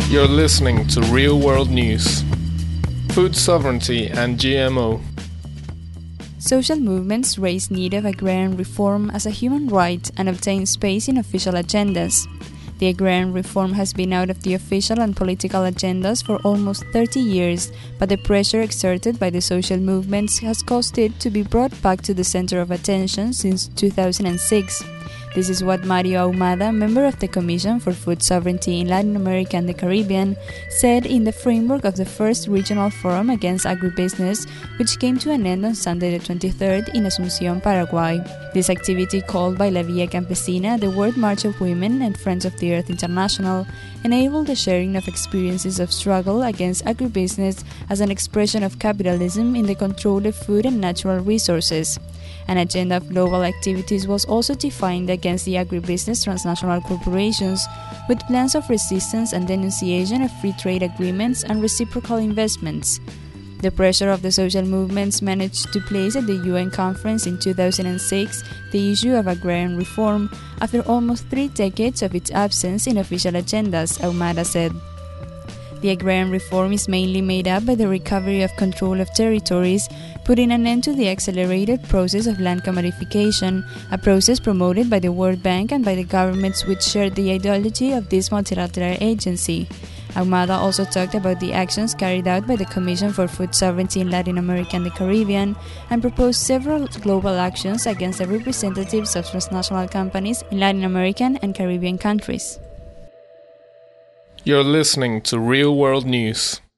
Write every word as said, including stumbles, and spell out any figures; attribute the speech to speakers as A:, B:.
A: You're listening to Real World News. Food sovereignty and G M O.
B: Social movements raise need of agrarian reform as a human right and obtain space in official agendas. The agrarian reform has been out of the official and political agendas for almost thirty years, but the pressure exerted by the social movements has caused it to be brought back to the center of attention since two thousand six. This is what Mario Ahumada, member of the Commission for Food Sovereignty in Latin America and the Caribbean, said in the framework of the first regional forum against agribusiness, which came to an end on Sunday the twenty-third in Asunción, Paraguay. This activity, called by La Via Campesina, the World March of Women and Friends of the Earth International, enabled the sharing of experiences of struggle against agribusiness as an expression of capitalism in the control of food and natural resources. An agenda of global activities was also defined against the agribusiness transnational corporations, with plans of resistance and denunciation of free trade agreements and reciprocal investments. The pressure of the social movements managed to place at the U N conference in two thousand six the issue of agrarian reform after almost three decades of its absence in official agendas, Ahumada said. The agrarian reform is mainly made up by the recovery of control of territories, putting an end to the accelerated process of land commodification, a process promoted by the World Bank and by the governments which shared the ideology of this multilateral agency. Ahumada also talked about the actions carried out by the Commission for Food Sovereignty in Latin America and the Caribbean and proposed several global actions against the representatives of transnational companies in Latin American and Caribbean countries.
A: You're listening to Real World News.